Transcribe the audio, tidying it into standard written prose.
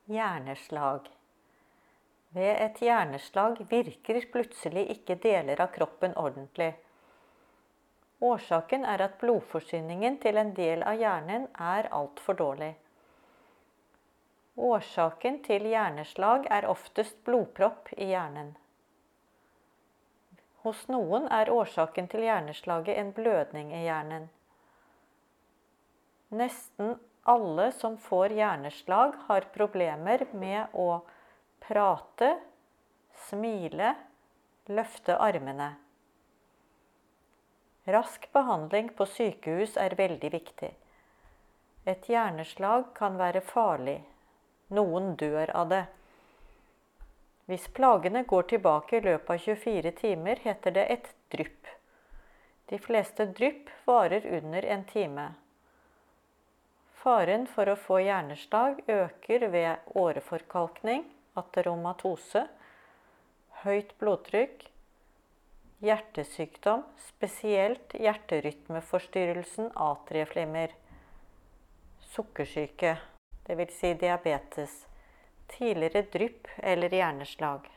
Hjerneslag. Ved et hjerneslag virker plutselig ikke deler av kroppen ordentlig. Årsaken er at blodforsyningen til en del av hjernen er alt for dårlig. Årsaken til hjerneslag er oftest blodpropp i hjernen. Hos noen er årsaken til hjerneslaget en blødning i hjernen. Nesten alle som får hjerneslag har problemer med å prate, smile, løfte armene. Rask behandling på sykehus er veldig viktig. Et hjerneslag kan være farlig. Noen dør av det. Hvis plagene går tilbake i løpet av 24 timer, heter det et drypp. De fleste drypp varer under en time. Faren for å få hjerneslag øker ved åreforkalkning, ateromatose, høyt blodtrykk, hjertesykdom, spesielt hjerterytmeforstyrrelsen atrieflimmer, sukkersyke, det vil si diabetes, tidligere drypp eller hjerneslag.